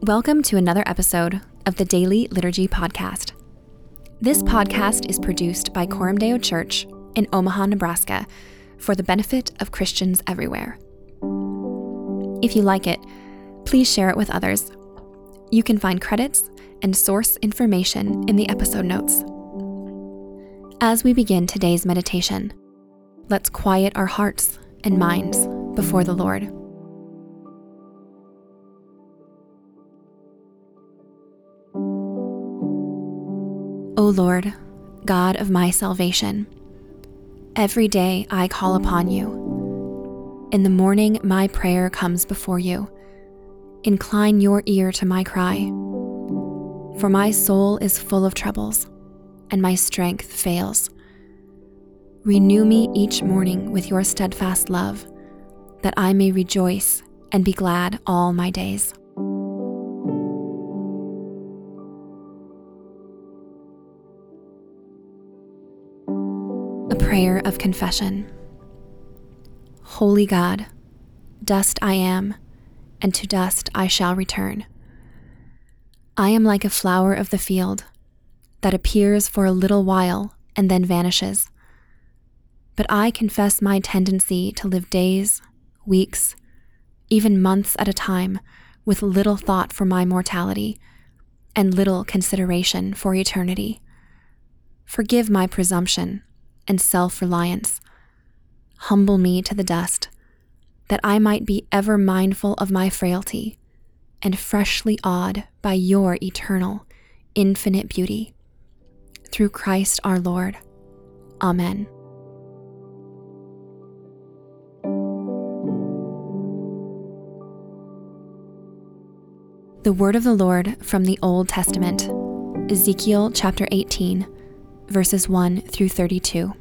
Welcome to another episode of the Daily Liturgy Podcast. This podcast is produced by Coram Deo Church in Omaha, Nebraska, for the benefit of Christians everywhere. If you like it, please share it with others. You can find credits and source information in the episode notes. As we begin today's meditation, let's quiet our hearts and minds before the Lord. O Lord, God of my salvation, every day I call upon you. In the morning my prayer comes before you. Incline your ear to my cry. For my soul is full of troubles, and my strength fails. Renew me each morning with your steadfast love, that I may rejoice and be glad all my days. A prayer of confession. Holy God, dust I am, and to dust I shall return. I am like a flower of the field that appears for a little while and then vanishes. But I confess my tendency to live days, weeks, even months at a time with little thought for my mortality and little consideration for eternity. Forgive my presumption and self-reliance. Humble me to the dust, that I might be ever mindful of my frailty and freshly awed by your eternal, infinite beauty. Through Christ our Lord. Amen. The word of the Lord from the Old Testament, Ezekiel chapter 18, verses 1 through 32.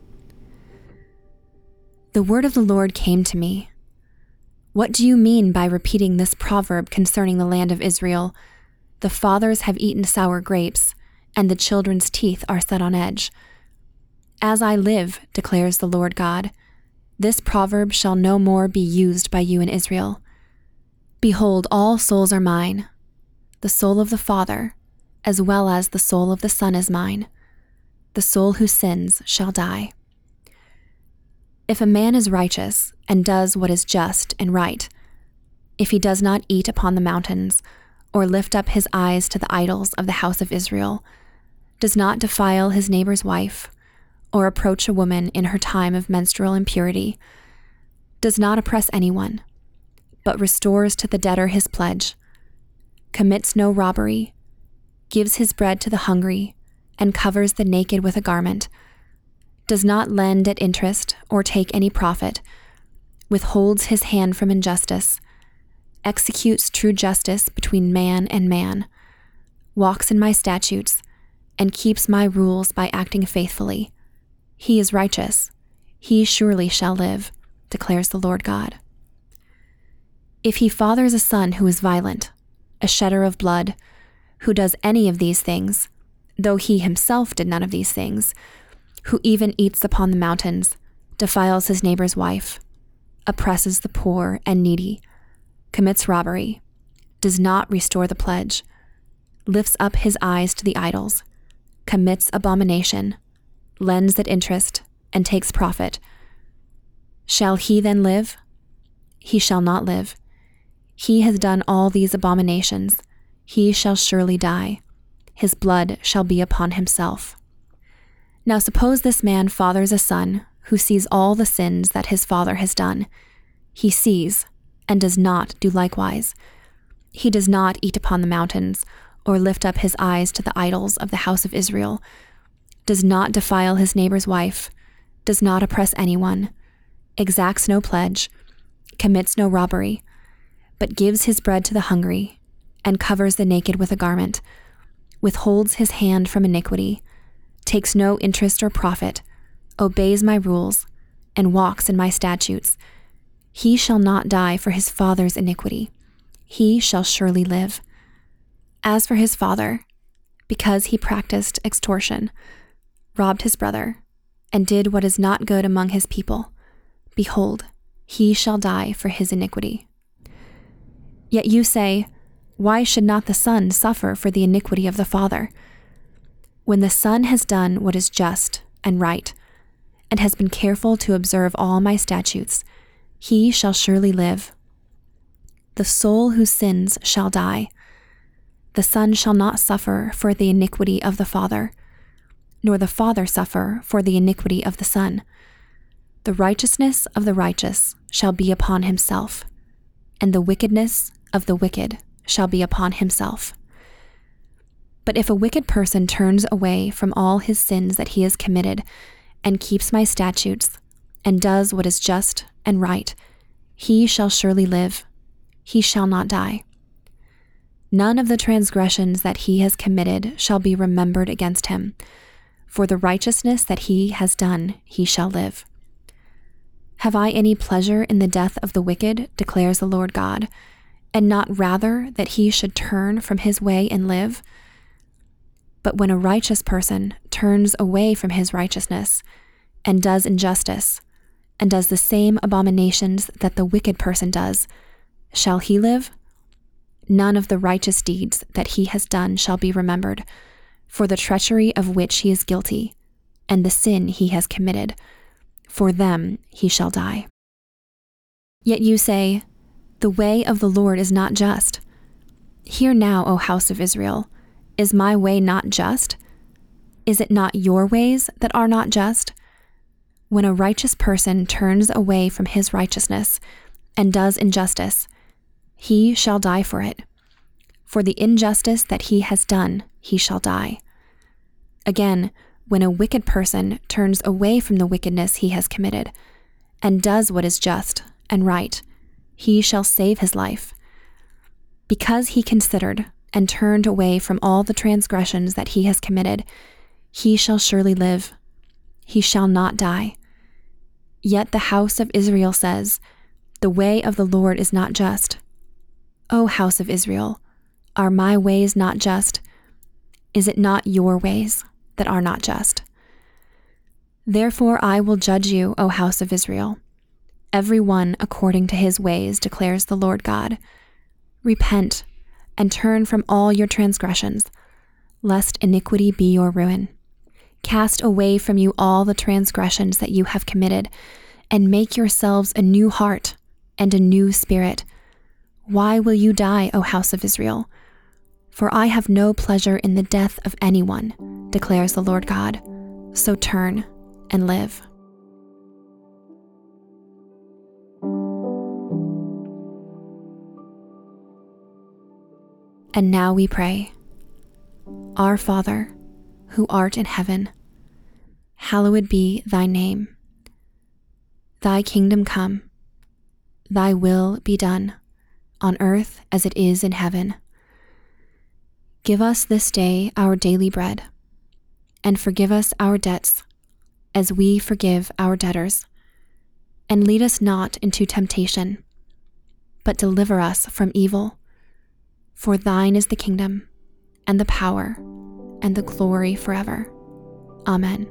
The word of the Lord came to me. What do you mean by repeating this proverb concerning the land of Israel? The fathers have eaten sour grapes, and the children's teeth are set on edge. As I live, declares the Lord God, this proverb shall no more be used by you in Israel. Behold, all souls are mine. The soul of the Father, as well as the soul of the Son is mine. The soul who sins shall die. If a man is righteous and does what is just and right, if he does not eat upon the mountains or lift up his eyes to the idols of the house of Israel, does not defile his neighbor's wife or approach a woman in her time of menstrual impurity, does not oppress anyone, but restores to the debtor his pledge, commits no robbery, gives his bread to the hungry, and covers the naked with a garment, does not lend at interest or take any profit, withholds his hand from injustice, executes true justice between man and man, walks in my statutes, and keeps my rules by acting faithfully. He is righteous. He surely shall live, declares the Lord God. If he fathers a son who is violent, a shedder of blood, who does any of these things, though he himself did none of these things, who even eats upon the mountains, defiles his neighbor's wife, oppresses the poor and needy, commits robbery, does not restore the pledge, lifts up his eyes to the idols, commits abomination, lends at interest, and takes profit. Shall he then live? He shall not live. He has done all these abominations. He shall surely die. His blood shall be upon himself. Now suppose this man fathers a son who sees all the sins that his father has done. He sees and does not do likewise. He does not eat upon the mountains or lift up his eyes to the idols of the house of Israel, does not defile his neighbor's wife, does not oppress anyone, exacts no pledge, commits no robbery, but gives his bread to the hungry and covers the naked with a garment, withholds his hand from iniquity, takes no interest or profit, obeys my rules, and walks in my statutes. He shall not die for his father's iniquity. He shall surely live. As for his father, because he practiced extortion, robbed his brother, and did what is not good among his people, behold, he shall die for his iniquity. Yet you say, why should not the Son suffer for the iniquity of the Father? When the Son has done what is just and right, and has been careful to observe all my statutes, he shall surely live. The soul who sins shall die. The Son shall not suffer for the iniquity of the Father, nor the Father suffer for the iniquity of the Son. The righteousness of the righteous shall be upon himself, and the wickedness of the wicked shall be upon himself. But if a wicked person turns away from all his sins that he has committed, and keeps my statutes, and does what is just and right, he shall surely live. He shall not die. None of the transgressions that he has committed shall be remembered against him. For the righteousness that he has done, he shall live. Have I any pleasure in the death of the wicked, declares the Lord God, and not rather that he should turn from his way and live? But when a righteous person turns away from his righteousness, and does injustice, and does the same abominations that the wicked person does, shall he live? None of the righteous deeds that he has done shall be remembered, for the treachery of which he is guilty, and the sin he has committed, for them he shall die. Yet you say, the way of the Lord is not just. Hear now, O house of Israel, is my way not just? Is it not your ways that are not just? When a righteous person turns away from his righteousness and does injustice, he shall die for it. For the injustice that he has done, he shall die. Again, when a wicked person turns away from the wickedness he has committed, and does what is just and right, he shall save his life. Because he considered and turned away from all the transgressions that he has committed, he shall surely live. He shall not die. Yet the house of Israel says, the way of the Lord is not just. O house of Israel, are my ways not just? Is it not your ways that are not just? Therefore I will judge you, O house of Israel, every one according to his ways, declares the Lord God. Repent and turn from all your transgressions, lest iniquity be your ruin. Cast away from you all the transgressions that you have committed, and make yourselves a new heart and a new spirit. Why will you die, O house of Israel? For I have no pleasure in the death of anyone, declares the Lord God. So turn and live. And now we pray. Our Father, who art in heaven, hallowed be thy name. Thy kingdom come, thy will be done, on earth as it is in heaven. Give us this day our daily bread, and forgive us our debts, as we forgive our debtors. And lead us not into temptation, but deliver us from evil. For thine is the kingdom, and the power, and the glory forever. Amen.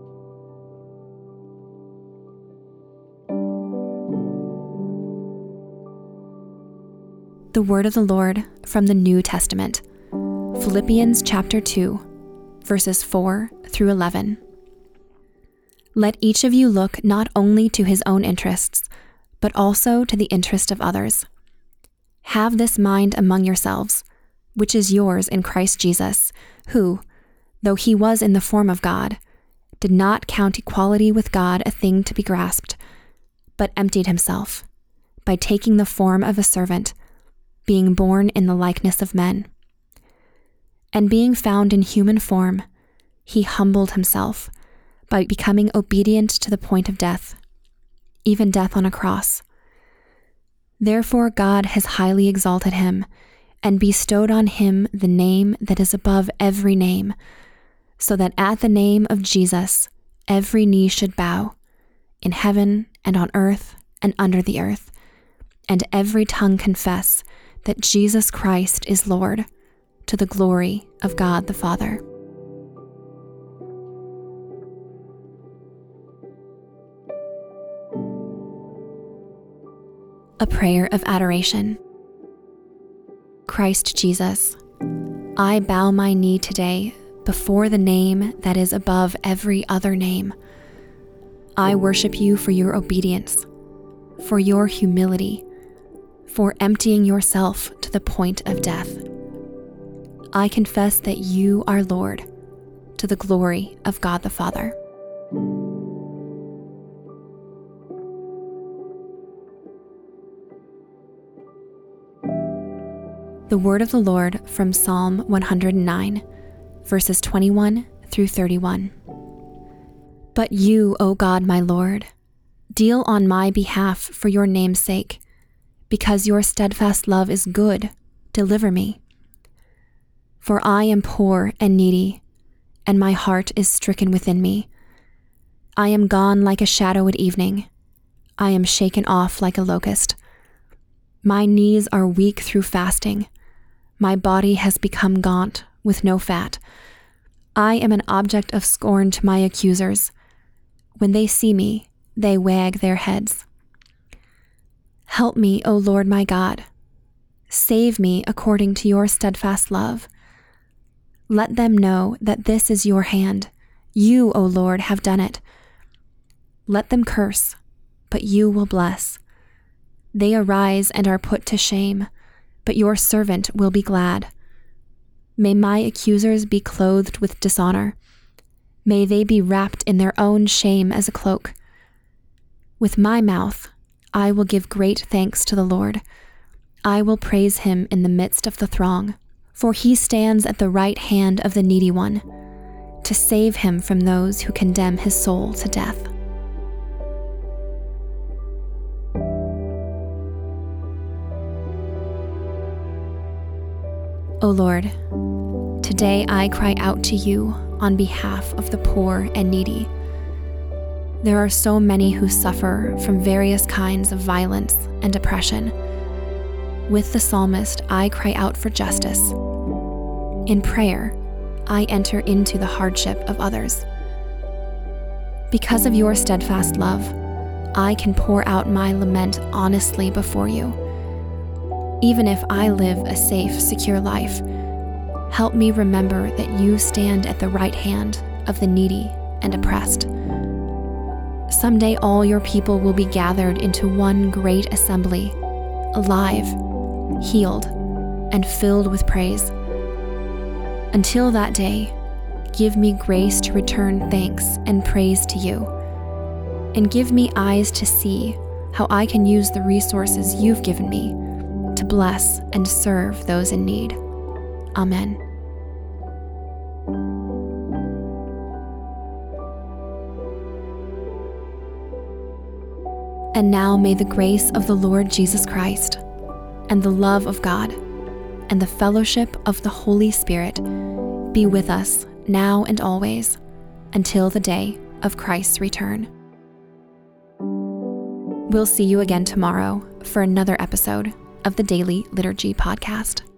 The word of the Lord from the New Testament. Philippians chapter 2, verses 4 through 11. Let each of you look not only to his own interests, but also to the interest of others. Have this mind among yourselves, which is yours in Christ Jesus, who, though he was in the form of God, did not count equality with God a thing to be grasped, but emptied himself, by taking the form of a servant, being born in the likeness of men. And being found in human form, he humbled himself by becoming obedient to the point of death, even death on a cross. Therefore God has highly exalted him and bestowed on him the name that is above every name, so that at the name of Jesus every knee should bow, in heaven and on earth and under the earth, and every tongue confess that Jesus Christ is Lord, to the glory of God the Father. A prayer of adoration. Christ Jesus, I bow my knee today before the name that is above every other name. I worship you for your obedience, for your humility, for emptying yourself to the point of death. I confess that you are Lord, to the glory of God the Father. The word of the Lord from Psalm 109, verses 21 through 31. But you, O God, my Lord, deal on my behalf for your name's sake. Because your steadfast love is good, deliver me. For I am poor and needy, and my heart is stricken within me. I am gone like a shadow at evening. I am shaken off like a locust. My knees are weak through fasting. My body has become gaunt, with no fat. I am an object of scorn to my accusers. When they see me, they wag their heads. Help me, O Lord my God. Save me according to your steadfast love. Let them know that this is your hand. You, O Lord, have done it. Let them curse, but you will bless. They arise and are put to shame, but your servant will be glad. May my accusers be clothed with dishonor. May they be wrapped in their own shame as a cloak. With my mouth, I will give great thanks to the Lord. I will praise him in the midst of the throng, for he stands at the right hand of the needy one, to save him from those who condemn his soul to death. O Lord, today I cry out to you on behalf of the poor and needy. There are so many who suffer from various kinds of violence and oppression. With the psalmist, I cry out for justice. In prayer, I enter into the hardship of others. Because of your steadfast love, I can pour out my lament honestly before you. Even if I live a safe, secure life, help me remember that you stand at the right hand of the needy and oppressed. Someday all your people will be gathered into one great assembly, alive, healed, and filled with praise. Until that day, give me grace to return thanks and praise to you, and give me eyes to see how I can use the resources you've given me to bless and serve those in need. Amen. And now may the grace of the Lord Jesus Christ, and the love of God, and the fellowship of the Holy Spirit be with us now and always, until the day of Christ's return. We'll see you again tomorrow for another episode of the Daily Liturgy Podcast.